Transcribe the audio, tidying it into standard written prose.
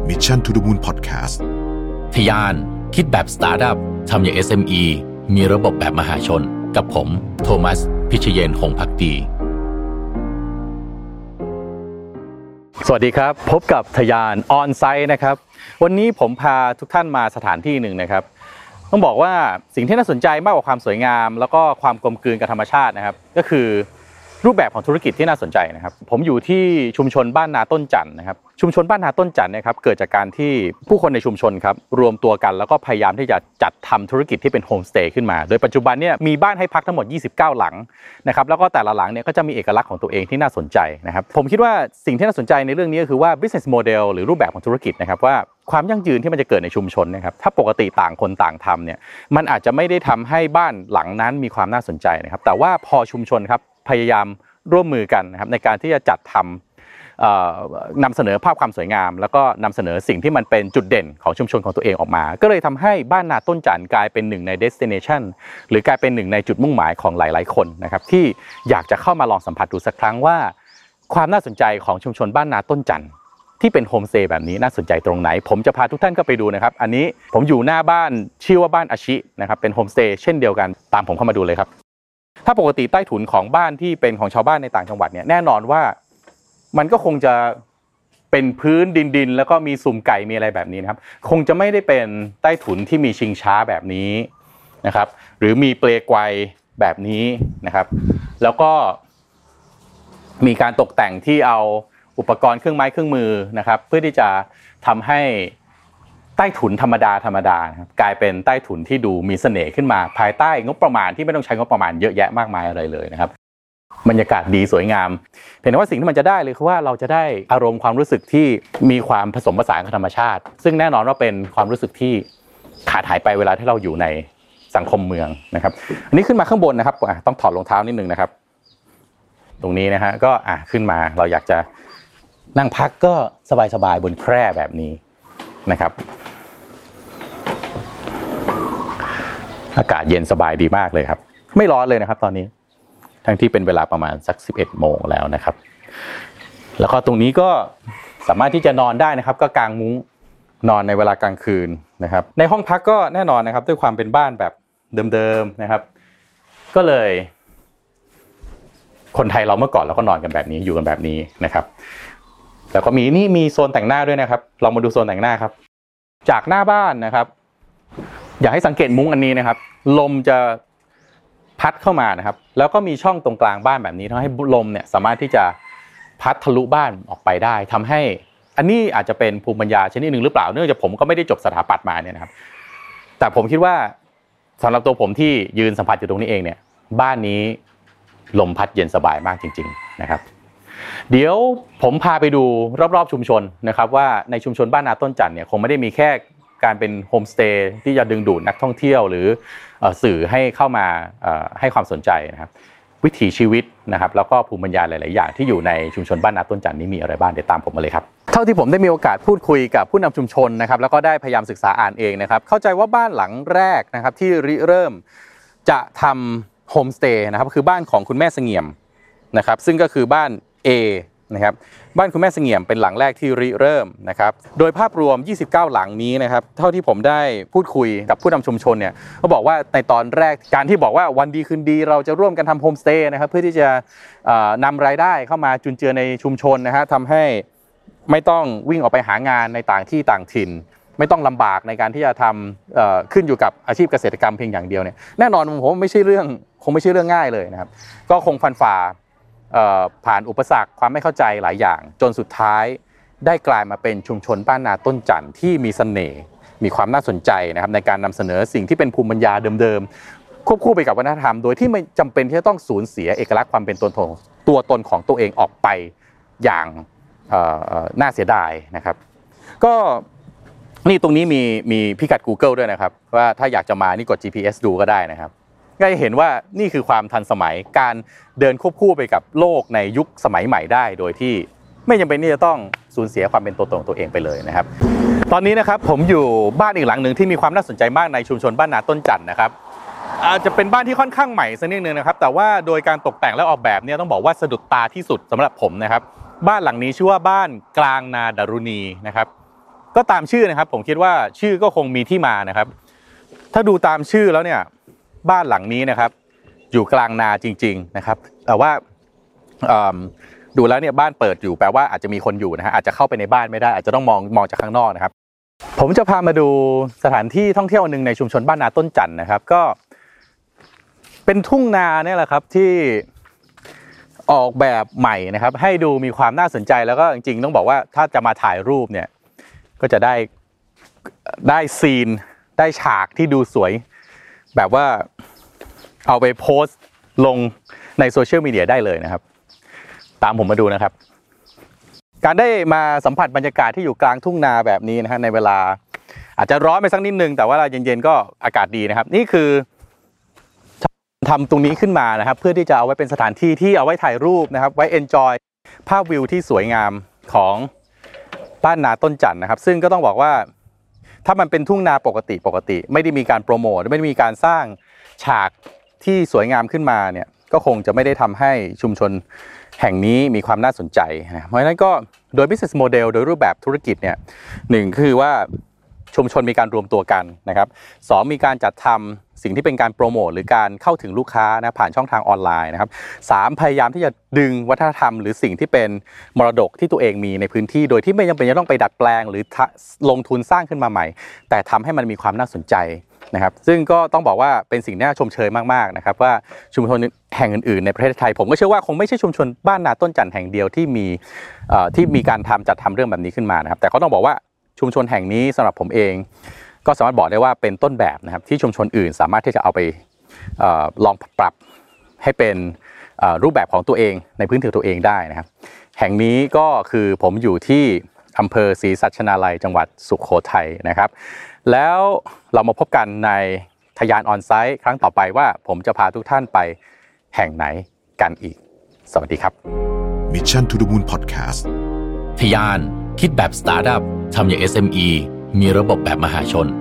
Mission to the Moon Podcast ทะยานคิดแบบสตาร์ทอัพทำอย่าง SME มีระบบแบบมหาชนกับผมโทมัสพิชเยนหงส์ภักดีสวัสดีครับพบกับทะยานออนไซต์นะครับวันนี้ผมพาทุกท่านมาสถานที่หนึ่งนะครับต้องบอกว่าสิ่งที่น่าสนใจมากกว่าความสวยงามแล้วก็ความกลมกลืนกับธรรมชาตินะครับก็คือรูปแบบของธุรกิจที่น่าสนใจนะครับผมอยู่ที่ชุมชนบ้านนาต้นจันทร์นะครับชุมชนบ้านนาต้นจันทร์นะครับเกิดจากการที่ผู้คนในชุมชนครับรวมตัวกันแล้วก็พยายามที่จะจัดทำธุรกิจที่เป็นโฮมสเตย์ขึ้นมาโดยปัจจุบันเนี่ยมีบ้านให้พักทั้งหมด29หลังนะครับแล้วก็แต่ละหลังเนี่ยก็จะมีเอกลักษณ์ของตัวเองที่น่าสนใจนะครับผมคิดว่าสิ่งที่น่าสนใจในเรื่องนี้ก็คือว่า business model หรือรูปแบบของธุรกิจนะครับว่าความยั่งยืนที่มันจะเกิดในชุมชนนะครับถ้าปกติต่างคนต่างทำเนี่ยมันอาจจะไม่ได้ทำให้บ้านหลังนั้นมีความน่าสนใจนะครับแต่ว่าพอชุมชนครับพยายามร่วมมือกันนะครับในการที่จะจัดทำนำเสนอภาพความสวยงามแล้วก็นำเสนอสิ่งที่มันเป็นจุดเด่นของชุมชนของตัวเองออกมาก็เลยทำให้บ้านนาต้นจันทร์กลายเป็นหนึ่งใน destination หรือกลายเป็นหนึ่งในจุดมุ่งหมายของหลายๆคนนะครับที่อยากจะเข้ามาลองสัมผัสดูสักครั้งว่าความน่าสนใจของชุมชนบ้านนาต้นจันทร์ที่เป็นโฮมสเตย์แบบนี้น่าสนใจตรงไหนผมจะพาทุกท่านเข้าไปดูนะครับอันนี้ผมอยู่หน้าบ้านชื่อว่าบ้านอาชินะครับเป็นโฮมสเตย์เช่นเดียวกันตามผมเข้ามาดูเลยครับถ้าปกติใต้ถุนของบ้านที่เป็นของชาวบ้านในต่างจังหวัดเนี่ยแน่นอนว่ามันก็คงจะเป็นพื้นดินแล้วก็มีสุ่มไก่มีอะไรแบบนี้นะครับคงจะไม่ได้เป็นใต้ถุนที่มีชิงช้าแบบนี้นะครับหรือมีเปลไกวแบบนี้นะครับแล้วก็มีการตกแต่งที่เอาอุปกรณ์เครื่องไม้เครื่องมือนะครับเพื่อที่จะทำให้ใต้ถุนธรรมดาครับกลายเป็นใต้ถุนที่ดูมีเสน่ห์ขึ้นมาภายใต้งบประมาณที่ไม่ต้องใช้งบประมาณเยอะแยะมากมายอะไรเลยนะครับบรรยากาศดีสวยงามเพียงแต่ว่าสิ่งที่มันจะได้เลยคือว่าเราจะได้อารมณ์ความรู้สึกที่มีความผสมผสานกับธรรมชาติซึ่งแน่นอนว่าเป็นความรู้สึกที่ขาดหายไปเวลาที่เราอยู่ในสังคมเมืองนะครับอันนี้ขึ้นมาข้างบนนะครับต้องถอดรองเท้านิดนึงนะครับตรงนี้นะฮะก็ขึ้นมาเราอยากจะนั่งพักก็สบายๆบนแคร่แบบนี้นะครับอากาศเย็นสบายดีมากเลยครับไม่ร้อนเลยนะครับตอนนี้ทั้งที่เป็นเวลาประมาณสัก 11 โมงแล้วนะครับแล้วก็ตรงนี้ก็สามารถที่จะนอนได้นะครับก็กางมุ้งนอนในเวลากลางคืนนะครับในห้องพักก็แน่นอนนะครับด้วยความเป็นบ้านแบบเดิมๆนะครับก็เลยคนไทยเราเมื่อก่อนเราก็นอนกันแบบนี้อยู่กันแบบนี้นะครับแล้วก็มีโซนแต่งหน้าด้วยนะครับเรามาดูโซนแต่งหน้าครับจากหน้าบ้านนะครับอยากให้สังเกตมุ้งอันนี้นะครับลมจะพัดเข้ามานะครับแล้วก็มีช่องตรงกลางบ้านแบบนี้ทำให้ลมเนี่ยสามารถที่จะพัดทะลุบ้านออกไปได้ทำให้อันนี้อาจจะเป็นภูมิปัญญาชนิดนึงหรือเปล่าเนื่องจากผมก็ไม่ได้จบสถาปัตย์มาเนี่ยนะครับแต่ผมคิดว่าสำหรับตัวผมที่ยืนสัมผัสอยู่ตรงนี้เองเนี่ยบ้านนี้ลมพัดเย็นสบายมากจริงๆนะครับเดี๋ยวผมพาไปดูรอบๆชุมชนนะครับว่าในชุมชนบ้านนาต้นจันทร์เนี่ยคงไม่ได้มีแค่การเป็นโฮมสเตย์ที่จะดึงดูดนักท่องเที่ยวหรือสื่อให้เข้ามาให้ความสนใจนะครับวิถีชีวิตนะครับแล้วก็ภูมิปัญญาหลายๆอย่างที่อยู่ในชุมชนบ้านนาต้นจันทร์นี้มีอะไรบ้างเดี๋ยวตามผมมาเลยครับเท่าที่ผมได้มีโอกาสพูดคุยกับผู้นำชุมชนนะครับแล้วก็ได้พยายามศึกษาอ่านเองนะครับเข้าใจว่าบ้านหลังแรกนะครับที่ริเริ่มจะทำโฮมสเตย์นะครับคือบ้านของคุณแม่เสงี่ยมนะครับซึ่งก็คือบ้าน A นะครับบ้านคุณแม่เสงี่ยมเป็นหลังแรกที่ริเริ่มนะครับโดยภาพรวม29หลังนี้นะครับเท่าที่ผมได้พูดคุยกับผู้นำชุมชนเนี่ยเขาบอกว่าในตอนแรกการที่บอกว่าวันดีคืนดีเราจะร่วมกันทำโฮมสเตย์นะครับเพื่อที่จะนำรายได้เข้ามาจุนเจือในชุมชนนะฮะทำให้ไม่ต้องวิ่งออกไปหางานในต่างที่ต่างถิ่นไม่ต้องลำบากในการที่จะทำขึ้นอยู่กับอาชีพเกษตรกรรมเพียงอย่างเดียวเนี่ยแน่นอนผมไม่ใช่เรื่องง่ายเลยนะครับก็คงฟันฝ่าผ่านอุปสรรคความไม่เข้าใจหลายอย่างจนสุดท้ายได้กลายมาเป็นชุมชนบ้านนาต้นจันทร์ที่มีเสน่ห์มีความน่าสนใจนะครับในการนำเสนอสิ่งที่เป็นภูมิปัญญาเดิมๆควบคู่ไปกับวัฒนธรรมโดยที่ไม่จำเป็นที่จะต้องสูญเสียเอกลักษณ์ความเป็นตัวตนของตัวเองออกไปอย่างน่าเสียดายนะครับก็นี่ตรงนี้มีพิกัด Google ด้วยนะครับว่าถ้าอยากจะมานี่กด GPS ดูก็ได้นะครับก็จะเห็นว่านี่คือความทันสมัยการเดินควบคู่ไปกับโลกในยุคสมัยใหม่ได้โดยที่ไม่จำเป็นที่จะต้องสูญเสียความเป็นตัวตนของตัวเองไปเลยนะครับตอนนี้นะครับผมอยู่บ้านอีกหลังหนึ่งที่มีความน่าสนใจมากในชุมชนบ้านนาต้นจันทร์นะครับอาจจะเป็นบ้านที่ค่อนข้างใหม่สักนิดนึงนะครับแต่ว่าโดยการตกแต่งและออกแบบเนี่ยต้องบอกว่าสะดุดตาที่สุดสำหรับผมนะครับบ้านหลังนี้ชื่อว่าบ้านกลางนาดารุณีนะครับก็ตามชื่อนะครับผมคิดว่าชื่อก็คงมีที่มานะครับถ้าดูตามชื่อแล้วเนี่ยบ้านหลังนี้นะครับอยู่กลางนาจริงๆนะครับแต่ว่าดูแล้วเนี่ยบ้านเปิดอยู่แปลว่าอาจจะมีคนอยู่นะฮะอาจจะเข้าไปในบ้านไม่ได้อาจจะต้องมองจากข้างนอกนะครับผมจะพามาดูสถานที่ท่องเที่ยวนึงในชุมชนบ้านนาต้นจันทร์นะครับก็เป็นทุ่งนาเนี่ยแหละครับที่ออกแบบใหม่นะครับให้ดูมีความน่าสนใจแล้วก็จริงๆต้องบอกว่าถ้าจะมาถ่ายรูปเนี่ยก็จะได้ซีนได้ฉากที่ดูสวยแบบว่าเอาไปโพสต์ลงในโซเชียลมีเดียได้เลยนะครับตามผมมาดูนะครับการได้มาสัมผัสบรรยากาศที่อยู่กลางทุ่งนาแบบนี้นะฮะในเวลาอาจจะร้อนไปสักนิดนึงแต่ว่าเย็นๆก็อากาศดีนะครับนี่คือทำตรงนี้ขึ้นมานะครับเพื่อที่จะเอาไว้เป็นสถานที่ที่เอาไว้ถ่ายรูปนะครับไว้ enjoy ภาพวิวที่สวยงามของบ้านนาต้นจันทร์นะครับซึ่งก็ต้องบอกว่าถ้ามันเป็นทุ่งนาปกติไม่ได้มีการโปรโมทไม่ได้มีการสร้างฉากที่สวยงามขึ้นมาเนี่ยก็คงจะไม่ได้ทำให้ชุมชนแห่งนี้มีความน่าสนใจนะเพราะฉะนั้นก็โดย business model โดยรูปแบบธุรกิจเนี่ยหนึ่งคือว่าชุมชนมีการรวมตัวกันนะครับสองมีการจัดทำสิ่งที่เป็นการโปรโมทหรือการเข้าถึงลูกค้านะผ่านช่องทางออนไลน์นะครับสามพยายามที่จะดึงวัฒนธรรมหรือสิ่งที่เป็นมรดกที่ตัวเองมีในพื้นที่โดยที่ไม่จำเป็นจะต้องไปดัดแปลงหรือลงทุนสร้างขึ้นมาใหม่แต่ทำให้มันมีความน่าสนใจนะครับซึ่งก็ต้องบอกว่าเป็นสิ่งน่าชมเชยมากๆนะครับว่าชุมชนแห่งอื่นๆในประเทศไทยผมก็เชื่อว่าคงไม่ใช่ชุมชนบ้านนาต้นจันทร์แห่งเดียวที่มีการจัดทำเรื่องแบบนี้ขึ้นมานะครับแต่ก็ต้องบอกว่าชุมชนแห่งนี้สำหรับผมเองก็สามารถบอกได้ว่าเป็นต้นแบบนะครับที่ชุมชนอื่นสามารถที่จะเอาไปลองปรับให้เป็นรูปแบบของตัวเองในพื้นที่ตัวเองได้นะครับแห่งนี้ก็คือผมอยู่ที่อำเภอศรีสัชนาลัยจังหวัดสุโขทัยนะครับแล้วเรามาพบกันในทยานออนไซต์ครั้งต่อไปว่าผมจะพาทุกท่านไปแห่งไหนกันอีกสวัสดีครับ Mission to the Moon Podcast ทยานคิดแบบสตาร์ทอัพทำอย่าง SME มีระบบแบบมหาชน